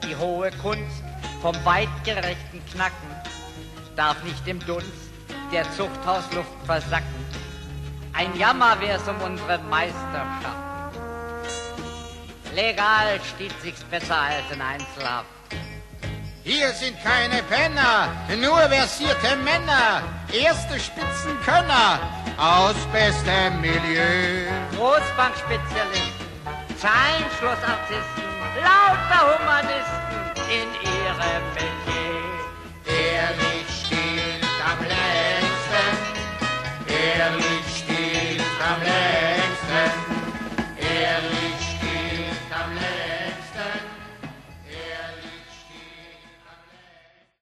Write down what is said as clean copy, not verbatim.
Die hohe Kunst vom weitgerechten Knacken darf nicht im Dunst der Zuchthausluft versacken. Ein Jammer wär's um unsere Meisterschaft. Legal steht sich's besser als in Einzelhaft. Hier sind keine Penner, nur versierte Männer, erste Spitzenkönner aus bestem Milieu. Großbankspezialisten, Zahlenschlussartisten, lauter Humanisten in ihrem Metier.